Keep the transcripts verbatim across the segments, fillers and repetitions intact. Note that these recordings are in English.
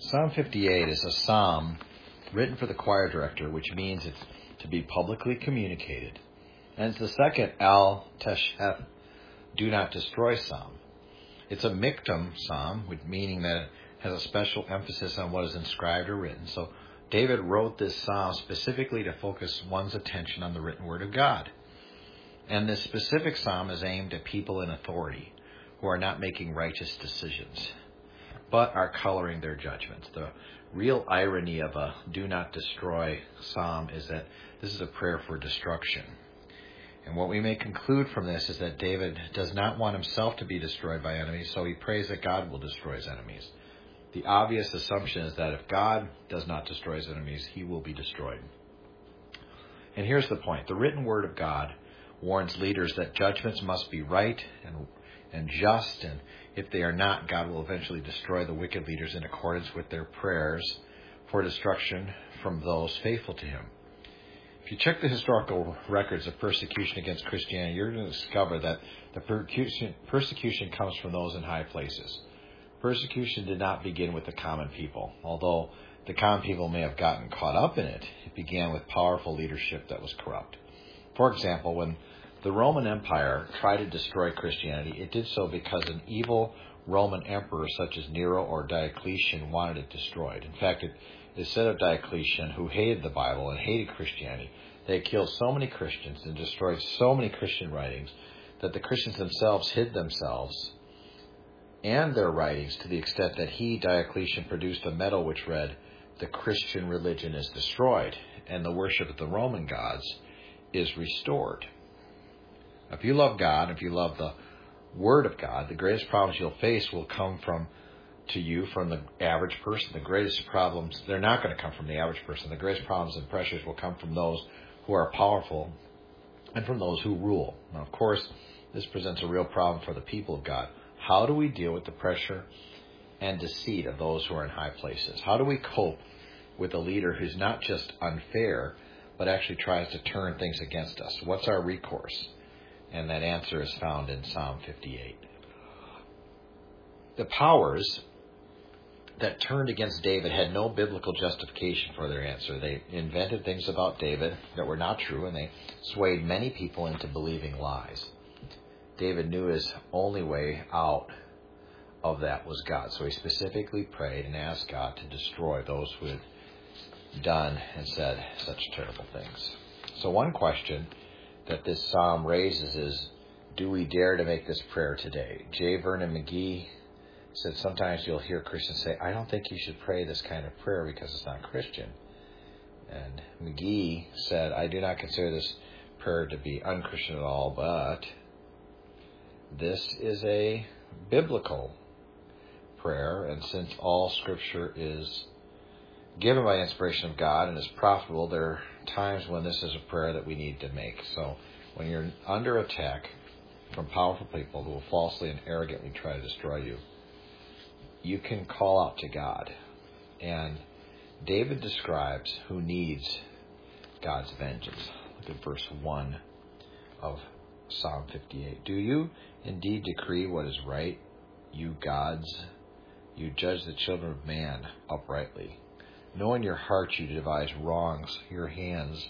Psalm fifty-eight is a psalm written for the choir director, which means it's to be publicly communicated. And it's the second Al Tesheth, do not destroy psalm. It's a miktam psalm, meaning that it has a special emphasis on what is inscribed or written. So David wrote this psalm specifically to focus one's attention on the written word of God. And this specific psalm is aimed at people in authority who are not making righteous decisions, but are coloring their judgments. The real irony of a do not destroy psalm is that this is a prayer for destruction. And what we may conclude from this is that David does not want himself to be destroyed by enemies, so he prays that God will destroy his enemies. The obvious assumption is that if God does not destroy his enemies, he will be destroyed. And here's the point. The written word of God warns leaders that judgments must be right and and just, and if they are not, God will eventually destroy the wicked leaders in accordance with their prayers for destruction from those faithful to him. If you check the historical records of persecution against Christianity, you're going to discover that the persecution, persecution comes from those in high places. Persecution did not begin with the common people, although the common people may have gotten caught up in it. It began with powerful leadership that was corrupt. For example, when the Roman Empire tried to destroy Christianity, it did so because an evil Roman emperor such as Nero or Diocletian wanted it destroyed. In fact, it is said of Diocletian, who hated the Bible and hated Christianity, they killed so many Christians and destroyed so many Christian writings that the Christians themselves hid themselves and their writings to the extent that he, Diocletian, produced a medal which read, "The Christian religion is destroyed, and the worship of the Roman gods is restored." If you love God, if you love the Word of God, the greatest problems you'll face will come from to you from the average person. The greatest problems, they're not going to come from the average person. The greatest problems and pressures will come from those who are powerful and from those who rule. Now, of course, this presents a real problem for the people of God. How do we deal with the pressure and deceit of those who are in high places? How do we cope with a leader who's not just unfair, but actually tries to turn things against us? What's our recourse? And that answer is found in Psalm fifty-eight. The powers that turned against David had no biblical justification for their answer. They invented things about David that were not true, and they swayed many people into believing lies. David knew his only way out of that was God, so he specifically prayed and asked God to destroy those who had done and said such terrible things. So one question that this psalm raises is, do we dare to make this prayer today? J. Vernon McGee said sometimes you'll hear Christians say, I don't think you should pray this kind of prayer because it's not Christian. And McGee said, I do not consider this prayer to be unchristian at all, but this is a biblical prayer, and since all Scripture is given by inspiration of God and is profitable, there are times when this is a prayer that we need to make. So when you're under attack from powerful people who will falsely and arrogantly try to destroy you, you can call out to God. And David describes who needs God's vengeance. Look at verse one of Psalm fifty-eight. Do you indeed decree what is right, you gods? You judge the children of man uprightly. Know in your heart you devise wrongs. Your hands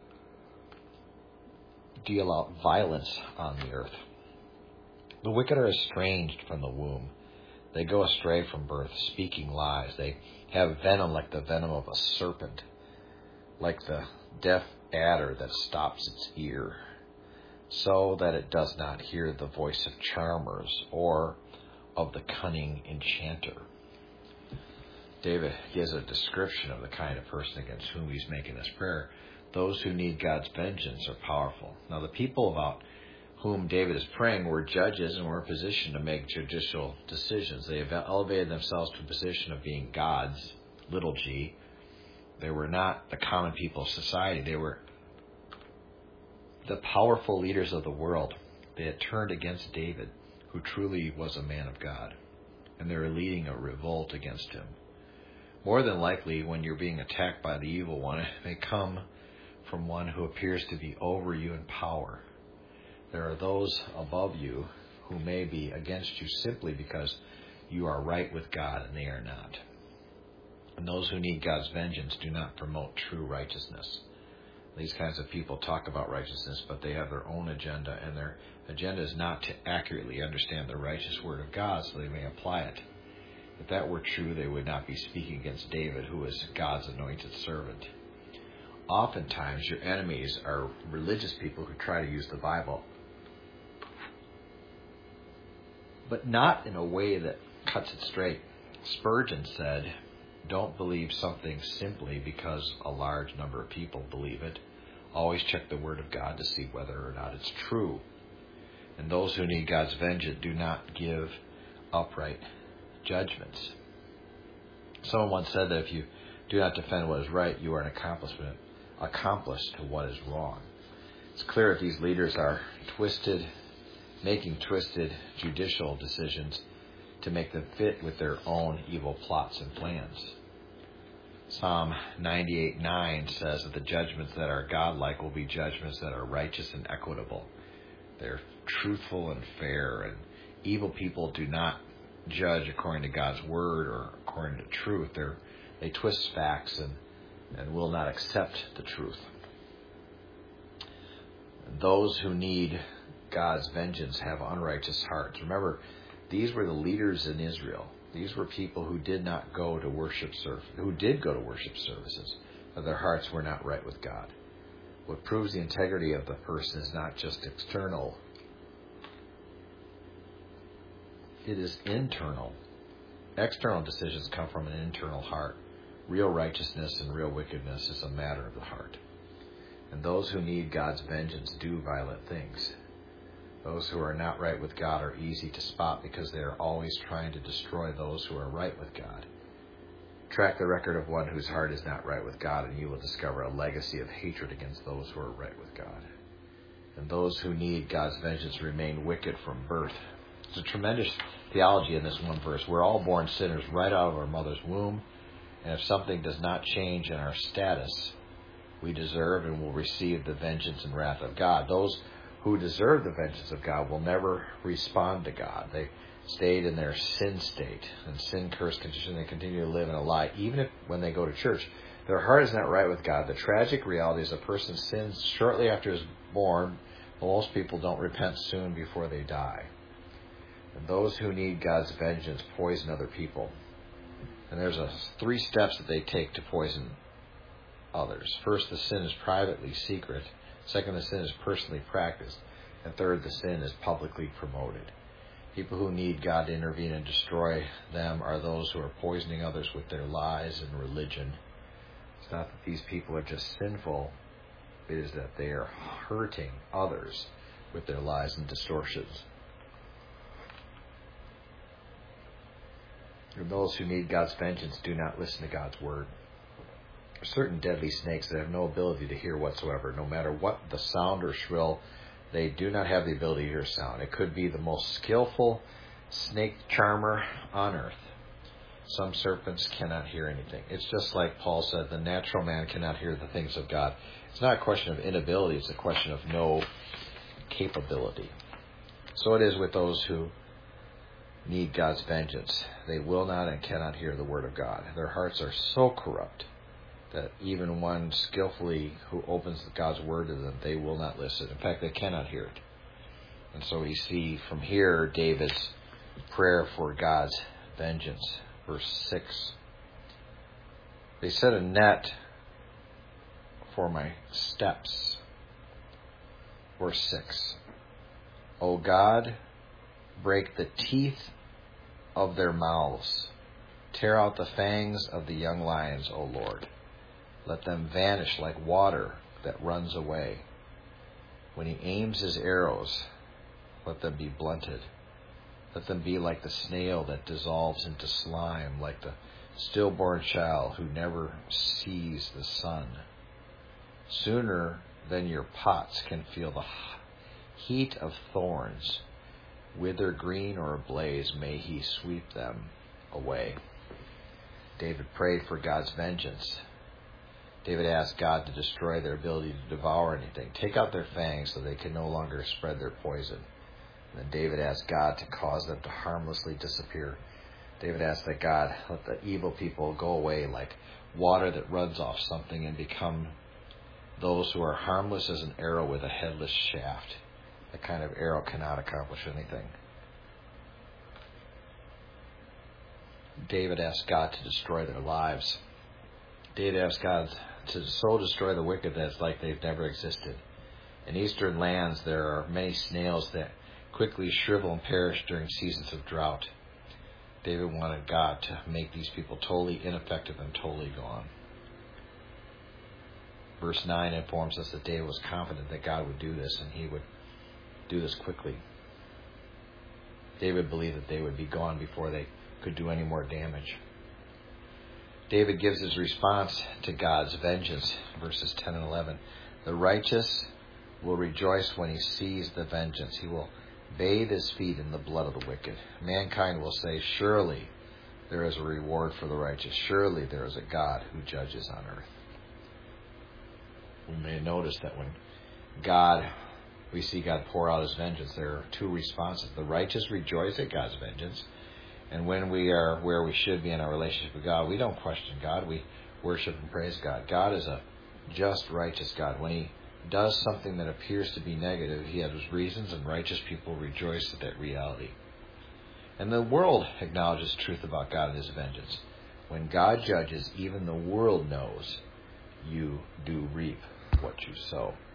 deal out violence on the earth. The wicked are estranged from the womb. They go astray from birth, speaking lies. They have venom like the venom of a serpent, like the deaf adder that stops its ear, so that it does not hear the voice of charmers or of the cunning enchanter. David gives a description of the kind of person against whom he's making this prayer. Those who need God's vengeance are powerful. Now, the people about whom David is praying were judges and were in a position to make judicial decisions. They have elevated themselves to a position of being gods, little g. They were not the common people of society. They were the powerful leaders of the world. They had turned against David, who truly was a man of God, and they were leading a revolt against him. More than likely, when you're being attacked by the evil one, it may come from one who appears to be over you in power. There are those above you who may be against you simply because you are right with God and they are not. And those who need God's vengeance do not promote true righteousness. These kinds of people talk about righteousness, but they have their own agenda, and their agenda is not to accurately understand the righteous word of God so they may apply it. If that were true, they would not be speaking against David, who is God's anointed servant. Oftentimes, your enemies are religious people who try to use the Bible, but not in a way that cuts it straight. Spurgeon said, "Don't believe something simply because a large number of people believe it. Always check the Word of God to see whether or not it's true. And those who need God's vengeance do not give upright judgments." Someone once said that if you do not defend what is right, you are an accomplishment, accomplice to what is wrong. It's clear that these leaders are twisted, making twisted judicial decisions to make them fit with their own evil plots and plans. Psalm ninety-eight nine says that the judgments that are godlike will be judgments that are righteous and equitable. They're truthful and fair, and evil people do not judge according to God's word or according to truth. They're, they twist facts and, and will not accept the truth. Those who need God's vengeance have unrighteous hearts. Remember, these were the leaders in Israel. These were people who did not go to worship service, who did go to worship services, but their hearts were not right with God. What proves the integrity of the person is not just external. It is internal. External decisions come from an internal heart. Real righteousness and real wickedness is a matter of the heart. And those who need God's vengeance do violent things. Those who are not right with God are easy to spot because they are always trying to destroy those who are right with God. Track the record of one whose heart is not right with God, and you will discover a legacy of hatred against those who are right with God. And those who need God's vengeance remain wicked from birth. There's a tremendous theology in this one verse. We're all born sinners right out of our mother's womb, and if something does not change in our status, we deserve and will receive the vengeance and wrath of God. Those who deserve the vengeance of God will never respond to God. They stayed in their sin state and sin-cursed condition. They continue to live in a lie, even if when they go to church. Their heart is not right with God. The tragic reality is a person sins shortly after he's born. Most people don't repent soon before they die. And those who need God's vengeance poison other people. And there's a three steps that they take to poison others. First, the sin is privately secret. Second, the sin is personally practiced. And third, the sin is publicly promoted. People who need God to intervene and destroy them are those who are poisoning others with their lies and religion. It's not that these people are just sinful. It is that they are hurting others with their lies and distortions. And those who need God's vengeance do not listen to God's word. There are certain deadly snakes that have no ability to hear whatsoever. No matter what the sound or shrill, they do not have the ability to hear sound. It could be the most skillful snake charmer on earth. Some serpents cannot hear anything. It's just like Paul said, the natural man cannot hear the things of God. It's not a question of inability, it's a question of no capability. So it is with those who need God's vengeance. They will not and cannot hear the word of God. Their hearts are so corrupt that even one skillfully who opens God's word to them, they will not listen. In fact, they cannot hear it. And so we see from here David's prayer for God's vengeance. Verse six. They set a net for my steps. Verse six. O God, break the teeth of their mouths. Tear out the fangs of the young lions, O Lord. Let them vanish like water that runs away. When he aims his arrows, let them be blunted. Let them be like the snail that dissolves into slime, like the stillborn child who never sees the sun. Sooner than your pots can feel the heat of thorns, whether green or ablaze, may he sweep them away. David prayed for God's vengeance. David asked God to destroy their ability to devour anything. Take out their fangs so they can no longer spread their poison. And then David asked God to cause them to harmlessly disappear. David asked that God let the evil people go away like water that runs off something and become those who are harmless as an arrow with a headless shaft. That kind of arrow cannot accomplish anything. David asked God to destroy their lives. David asked God to so destroy the wicked that it's like they've never existed. In eastern lands, there are many snails that quickly shrivel and perish during seasons of drought. David wanted God to make these people totally ineffective and totally gone. Verse nine informs us that David was confident that God would do this, and he would do this quickly. David believed that they would be gone before they could do any more damage. David gives his response to God's vengeance, verses ten and eleven. The righteous will rejoice when he sees the vengeance. He will bathe his feet in the blood of the wicked. Mankind will say, surely there is a reward for the righteous. Surely there is a God who judges on earth. We may notice that when God, we see God pour out his vengeance, there are two responses. The righteous rejoice at God's vengeance. And when we are where we should be in our relationship with God, we don't question God. We worship and praise God. God is a just, righteous God. When he does something that appears to be negative, he has reasons, and righteous people rejoice at that reality. And the world acknowledges truth about God and his vengeance. When God judges, even the world knows you do reap what you sow.